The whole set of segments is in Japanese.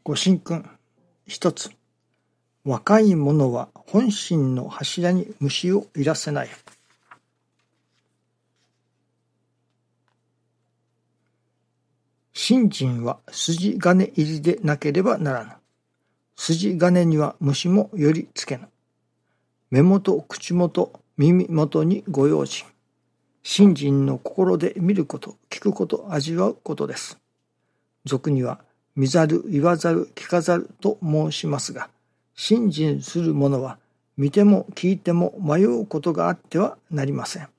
ご神君。一つ。若い者は本心の柱に虫をいらせない。信心は筋金入りでなければならぬ。筋金には虫もよりつけぬ。目元、口元、耳元にご用心。信心の心で見ること、聞くこと、味わうことです。俗には見ざる、言わざる、聞かざると申しますが、信心する者は見ても聞いても迷うことがあってはなりません。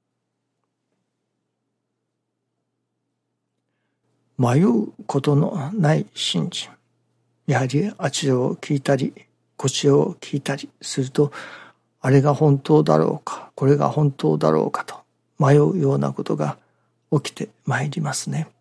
迷うことのない信心。やはりあちらを聞いたり、こちらを聞いたりすると、あれが本当だろうか、これが本当だろうかと迷うようなことが起きてまいりますね。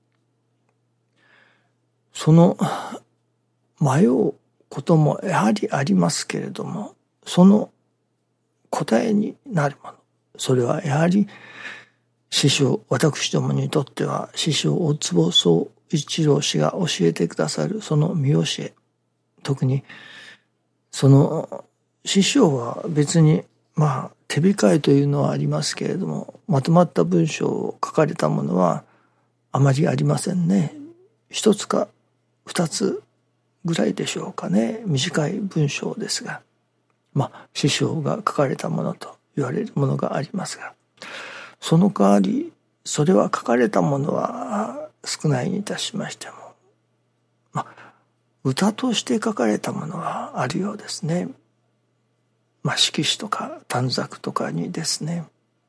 その迷うこともやはりありますけれども、その答えになるもの、それはやはり師匠、私どもにとっては師匠大坪宗一郎氏が教えてくださるその見教え、特にその師匠は別に手控えというのはありますけれども、まとまった文章を書かれたものはあまりありませんね。一つか二つぐらいでしょうかね。短い文章ですが、師匠が書かれたものと言われるものがありますが、その代わりそれは書かれたものは少ないにいたしましても、歌として書かれたものはあるようですね。色紙とか短冊とかにですね、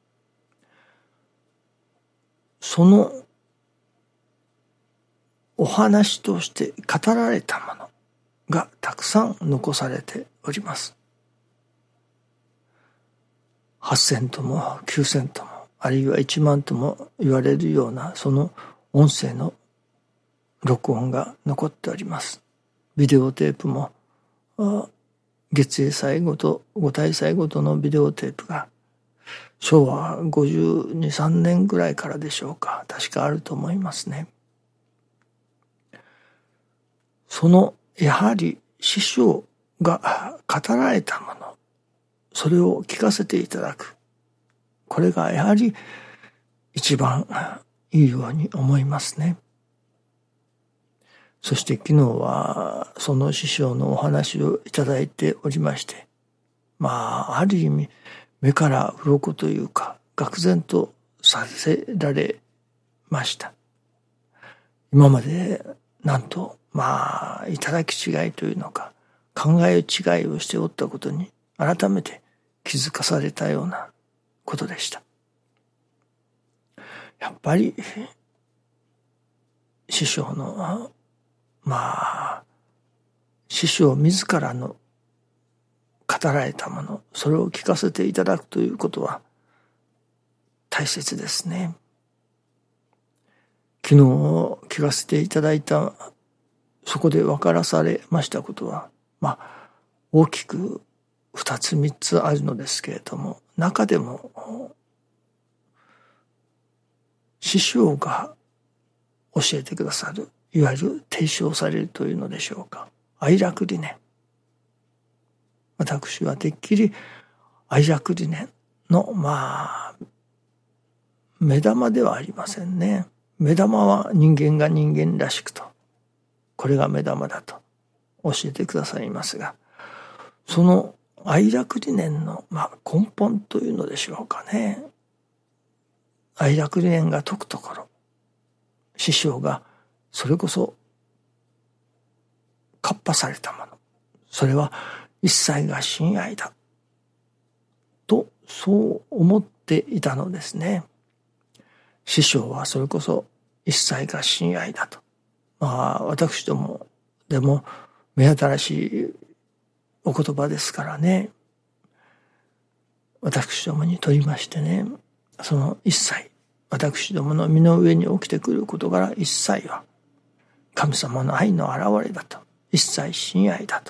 そのお話として語られたものがたくさん残されております。8,000とも9,000ともあるいは1万とも言われるようなその音声の録音が残っております。ビデオテープも月英祭ごと五大祭ごとのビデオテープが昭和52、3年ぐらいからでしょうか、確かあると思いますね。そのやはり師匠が語られたもの、それを聞かせていただく、これがやはり一番いいように思いますね。そして昨日はその師匠のお話をいただいておりまして、ある意味目から鱗というか愕然とさせられました。今までなんといただき違いというのか考え違いをしておったことに改めて気づかされたようなことでした。やっぱり師匠の師匠自らの語られたもの、それを聞かせていただくということは大切ですね。昨日聞かせていただいた、そこで分からされましたことは大きく2つ3つあるのですけれども、中でも師匠が教えてくださる、いわゆる提唱されるというのでしょうか、愛楽理念。私はてっきり愛楽理念の目玉ではありませんね。目玉は人間が人間らしくと、これが目玉だと教えてくださいますが、その愛楽理念の根本というのでしょうかね。愛楽理念が説くところ、師匠がそれこそ活破されたもの、それは一切が親愛だとそう思っていたのですね。師匠はそれこそ一切が親愛だと、私どもでも目新しいお言葉ですからね、私どもにとりましてね、その一切、私どもの身の上に起きてくる事柄一切は神様の愛の現れだと、一切親愛だと。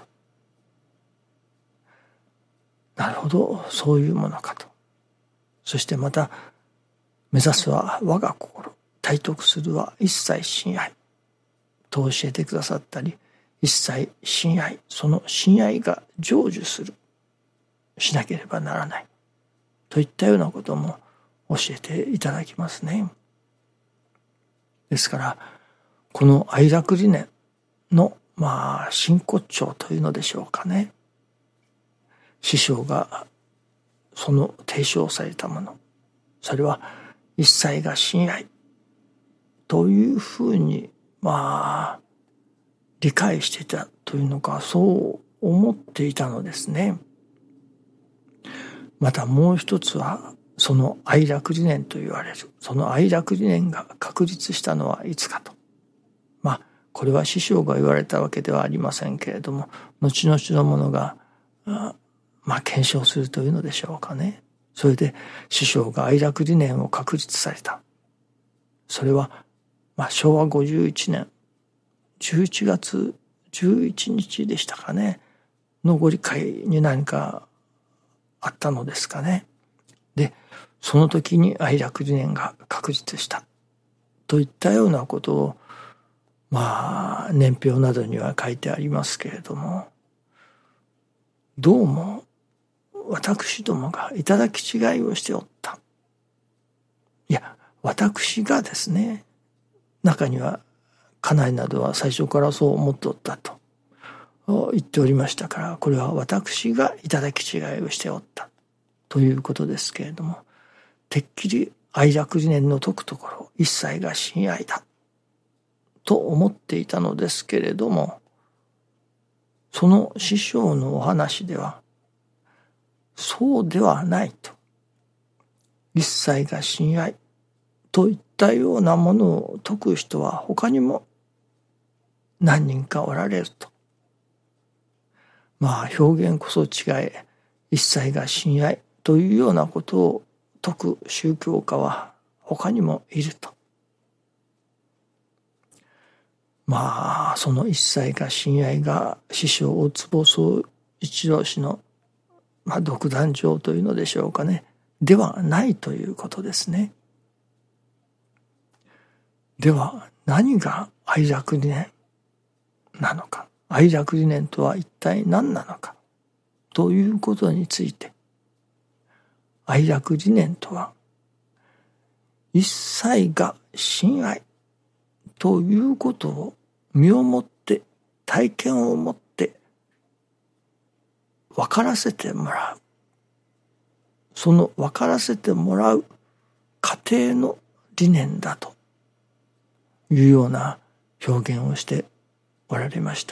なるほど、そういうものかと。そしてまた目指すは我が心、体得するは一切親愛と教えてくださったり、 一切親愛、その親愛が成就しなければならないといったようなことも教えていただきますね。ですからこの愛楽理念の真骨頂というのでしょうかね。師匠がその提唱されたもの、それは一切が親愛というふうに理解していたというのか、そう思っていたのですね。またもう一つはその愛楽理念と言われる、その愛楽理念が確立したのはいつかと。これは師匠が言われたわけではありませんけれども、後々のものが検証するというのでしょうかね。それで師匠が愛楽理念を確立された。それは昭和51年11月11日でしたかねのご理解に何かあったのですかね。で、その時に愛楽理念が確立したといったようなことを年表などには書いてありますけれども、どうも私どもが頂き違いをしておった。いや、私がですね、中には家内などは最初からそう思っておったと言っておりましたから、これは私が頂き違いをしておったということですけれども、てっきり愛楽理念の説くところ一切が親愛だと思っていたのですけれども、その師匠のお話ではそうではないと、一切が親愛といったようなものを説く人は他にも何人かおられると。表現こそ違え、一切が親愛というようなことを説く宗教家は他にもいると。その一切が親愛が師匠大坪宗一郎氏の独壇場というのでしょうかね、ではないということですね。では何が愛楽理念なのか、愛楽理念とは一体何なのかということについて、愛楽理念とは一切が親愛ということを身をもって体験をもって分からせてもらう、その分からせてもらう過程の理念だというような表現をしておられました。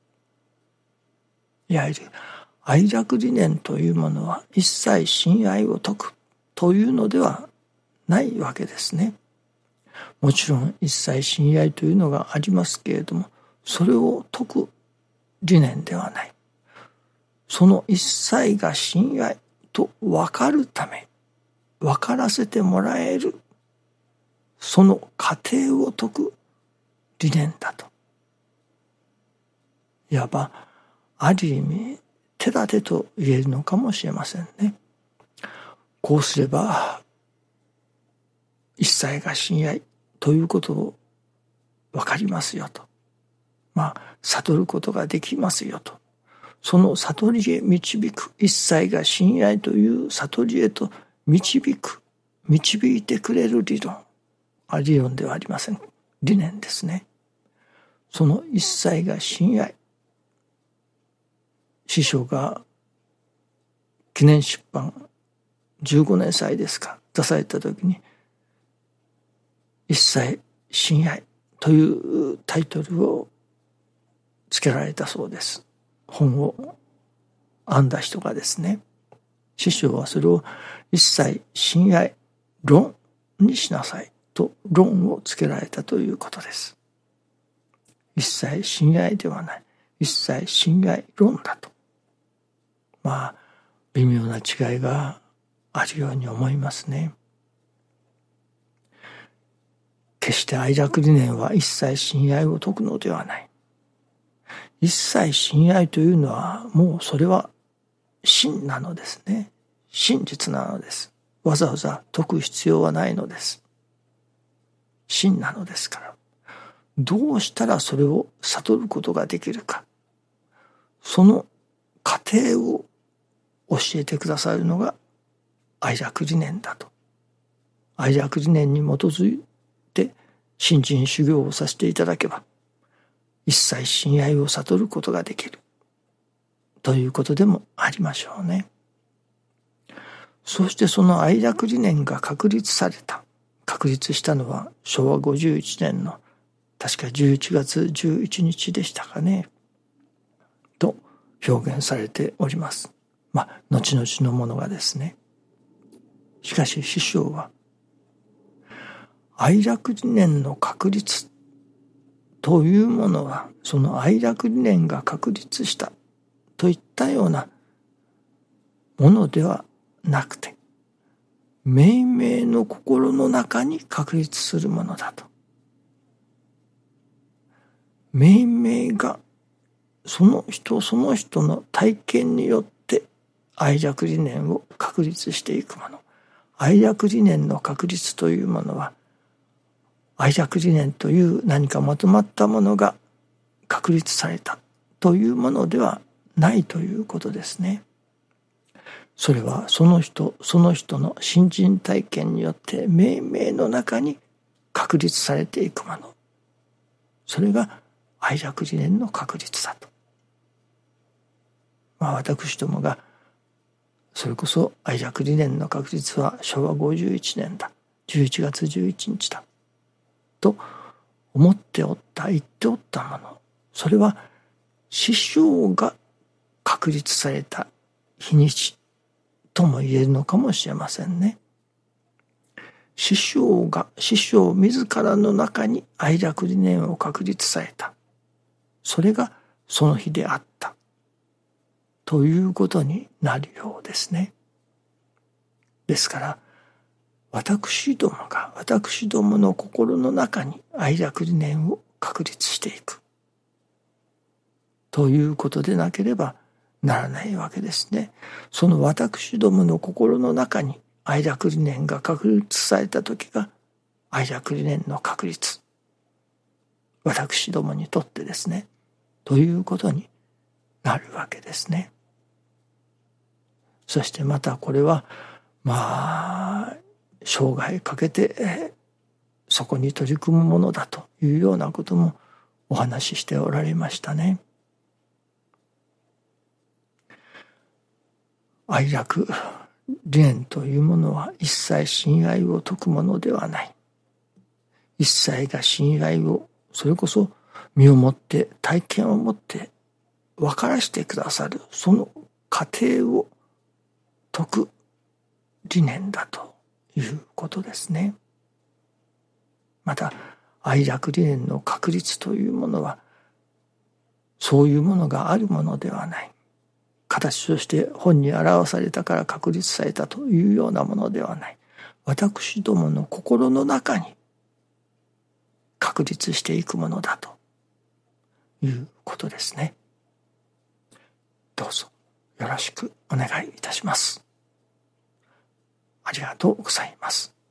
やはり愛楽理念というものは一切親愛を説くというのではないわけですね。もちろん一切親愛というのがありますけれども、それを説く理念ではない。その一切が親愛と分かるため、分からせてもらえる、その過程を説く理念だと。いわばある意味手立てと言えるのかもしれませんね。こうすれば一切が親愛ということを分かりますよと、悟ることができますよと、その悟りへ導く、一切が親愛という悟りへと導いてくれる理論ではありません、理念ですね。その一切が親愛、師匠が記念出版15年祭ですか出された時に、一切親愛というタイトルを付けられたそうです。本を編んだ人がですね、師匠はそれを一切親愛論にしなさいと論を付けられたということです。一切親愛ではない、一切親愛論だと。微妙な違いがあるように思いますね。決して愛楽理念は一切親愛を説くのではない。一切親愛というのはもうそれは真なのですね。真実なのです。わざわざ説く必要はないのです。真なのですから。 どうしたらそれを悟ることができるか、その過程を教えてくださるのが愛楽理念だと。愛楽理念に基づいて信心修行をさせていただけば、一切親愛を悟ることができるということでもありましょうね。そしてその愛楽理念が確立したのは昭和51年の確か11月11日でしたかね、と表現されております。後々のものがですね。しかし師匠は愛楽理念の確立というものは、その愛楽理念が確立したといったようなものではなくて、命名の心の中に確立するものだと。命名がその人その人の体験によって愛楽理念を確立していくもの。愛楽理念の確立というものは、愛楽理念という何かまとまったものが確立されたというものではないということですね。それはその人その人の信心体験によって命名の中に確立されていくもの。それが愛楽理念の確立だと。私どもがそれこそ愛楽理念の確立は昭和51年だ、11月11日だと思っておった言っておったもの、それは師匠が確立された日にちとも言えるのかもしれませんね。師匠自らの中に愛楽理念を確立された、それがその日であったということになるようですね。ですから私どもの心の中に愛楽理念を確立していくということでなければならないわけですね。その私どもの心の中に愛楽理念が確立された時が愛楽理念の確立、私どもにとってですね、ということになるわけですね。そしてまたこれは生涯かけてそこに取り組むものだというようなこともお話ししておられましたね。愛楽理念というものは一切親愛を説くものではない。一切が親愛をそれこそ身をもって体験をもって分からしてくださる、その過程を説く理念だということですね。また愛楽理念の確立というものはそういうものがあるものではない。形として本に表されたから確立されたというようなものではない。私どもの心の中に確立していくものだということですね。どうぞよろしくお願いいたします。ありがとうございます。